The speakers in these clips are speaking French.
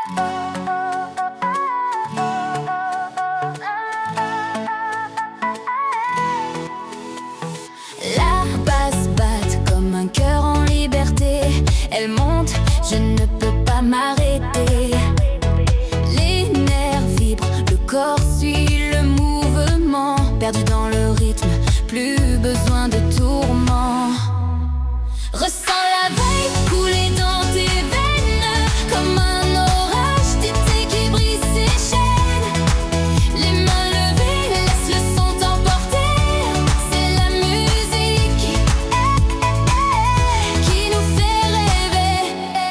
La basse batte comme un cœur en liberté. Elle monte, je ne peux pas m'arrêter. Les nerfs vibrent, le corps suit le mouvement. Perdu dans le rythme, plus besoin de tourments. Ressens la vibe couler dans tes veines, comme un orage d'été qui brise ses chaînes. Les mains levées, laisse le son t'emporter. C'est la musique qui nous fait rêver.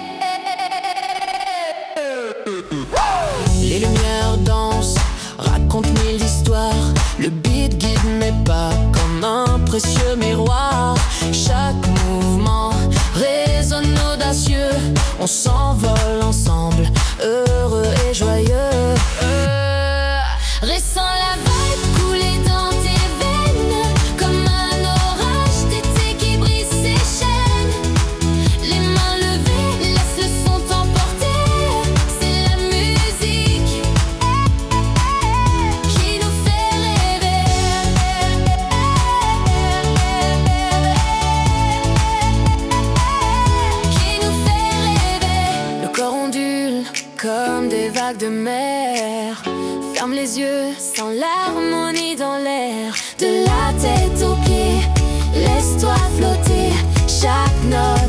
Les lumières dansent, racontent mille histoires. Le beat guide mes pas comme un précieux miroir. Chaque mouvement résonne audacieux. On s'envole ensemble, heureux et joyeux. Ressens la vibe couler dans tes veines, comme un orage d'été qui brise ses chaînes. Les mains levées, laisse le son t'emporter. C'est la musique qui nous fait rêver. Qui nous fait rêver. Le corps ondule comme des vagues de mer. Ferme les yeux, Sens l'harmonie dans l'air. De la tête aux pieds, laisse-toi flotter. Chaque note